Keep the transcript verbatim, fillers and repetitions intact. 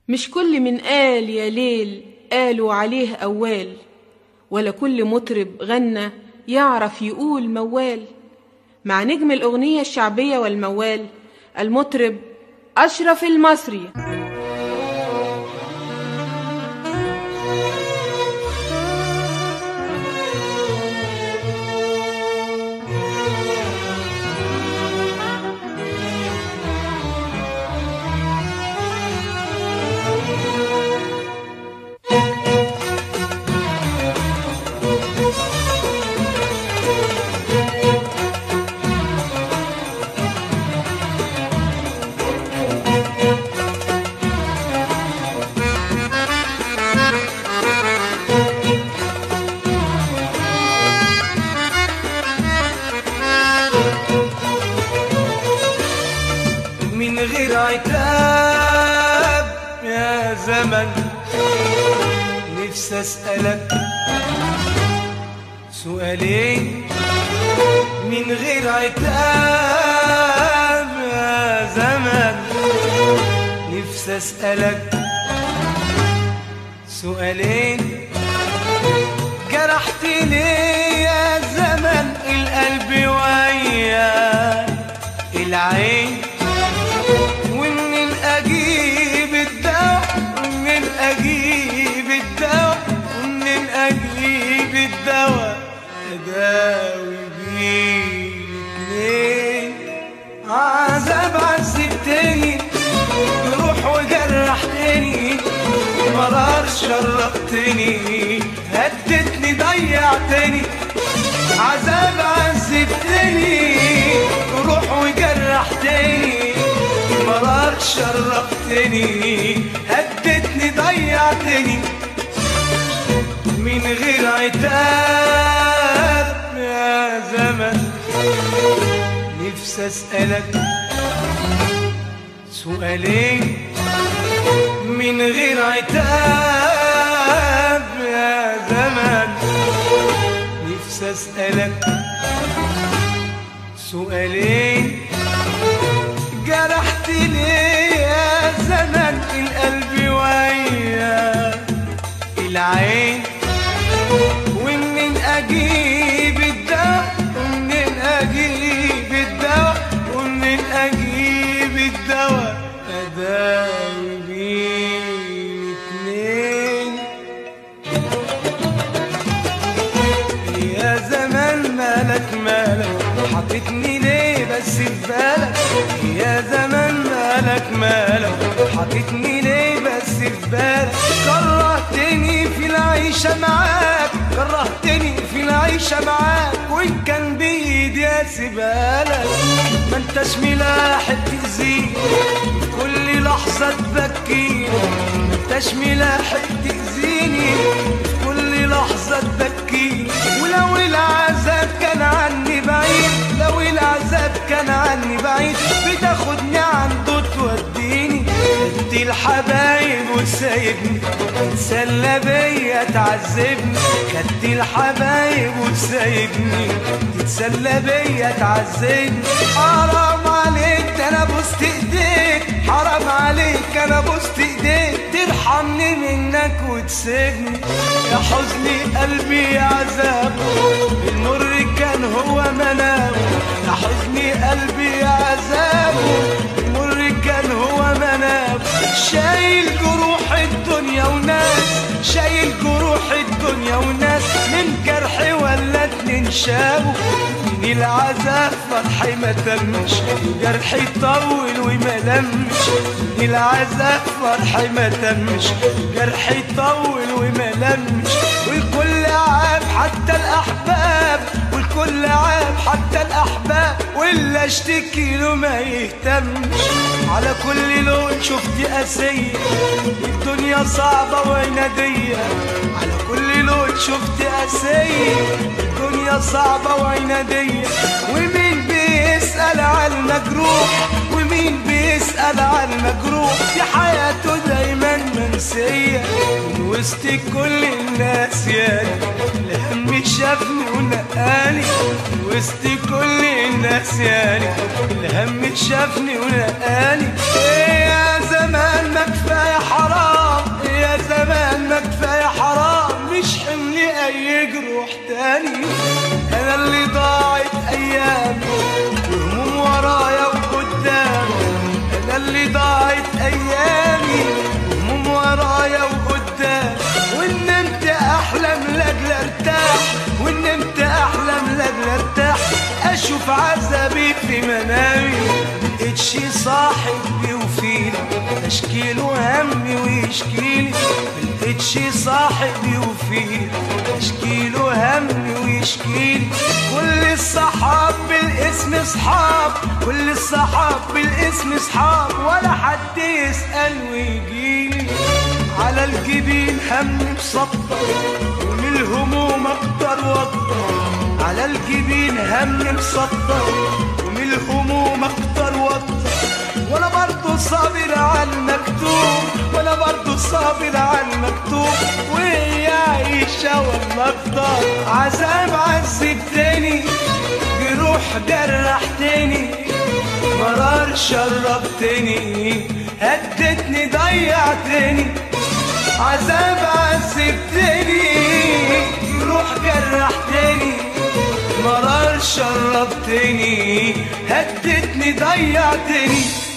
مش كل من قال يا ليل قالوا عليه أوال، ولا كل مطرب غنى يعرف يقول موال. مع نجم الأغنية الشعبية والموال المطرب أشرف المصري. من غير عتاب يا زمن نفسي أسألك سؤالين. من غير عتاب يا زمن نفسي أسألك سؤالين. جرحتني يا زمن القلب ويا العين، ومنين أجيب الدواء ومنين أجيب الدواء ومنين أجيب الدواء أداوي بيه الاتنين. عذاب عذبتني جروح وجرحتني، مرار شرقتني هدتني ضيعتني. عذاب عذبتني جروح وجرحتني، مرار شرقتني هدتني ضيعتني. من غير عتاب يا زمن نفسي أسألك سؤالين. من غير عتاب يا زمن نفسي أسألك سؤالين. جرحتني يا زمن القلب ويا العين، ومنين أجيب الدواء ومنين أجيب الدواء ومنين أجيب الدواء أداوي بيه الاتنين. يا زمن مالك مالك حطيتني ليه بس في بالك؟ يا زمن مالك مالك حطيتني ليه بس في بالك؟ كرهتني في العيشة معاك، كرهتني في العيشة معاك، وإن كان بإيدي أسيبهالك. ما انتش ملاحق تأذيني كل لحظة تبكيني، ما انتش ملاحق تأذيني كل لحظة تبكيني. ولو العذاب كان عني بعيد، لو العذاب كان عني بعيد، بتاخدني عنده توديني. انت الحبايب وسايبني تتسلى بيا تعذبني. خدت الحبايب وسايبني تتسلى بيا تعذبني. حرام عليك انا بوست ايديك، حرام عليك انا بوست ايديك، ترحمني منك وتسيبني. يا حزني قلبي يا عذابه المر كان هو منامه. يا حزني قلبي يا عذابه المر كان هو منامه. شايل جروح الدنيا وناس، شايل جروح الدنيا وناس، من جرحي ولا اتنين شابوا. من العذاب فرحي ما تمش جرحي طول وما لمش. من العذاب فرحي ما تمش جرحي طول وما لمش. والكل عاب حتى الأحباب، والكل عاب حتى الأحباب، واللي اشتكي له ما يهتمش. على كل لون شفت قاسية الدنيا صعبة وعنادية، على كل لون شفت قاسية الدنيا صعبة وعنادية. ومين بيسأل عن المجروح، ومين بيسأل عن المجروح، دي حياته دايما منسية. من وسط كل الناس يالي الهم شافني ونقاني، من وسط كل الناس يالي الهم شافني ونقاني. ايه يا زمان ما كفاية حرام اشكيله همي ويشكيلي ملقتش صاحب يوفيلي اشكيله همي ويشكيلي كل الصحاب بالاسم صحاب كل الصحاب بالاسم صحاب ولا حد يسأل ويجيلي على الجبين هم مسطر ومن الهموم اكتر واكتر على الجبين هم مسطر ومن الهموم اكتر واكتر وانا برضو صابر على المكتوب وانا برضو صابر على المكتوب وهي عيشة والله اكتر عذاب عذبتني جروح جرحتني مرار شربتني هدتني ضيعتني عذاب عذبتني جروح جرحتني مرار شربتني هدتني ضيعتني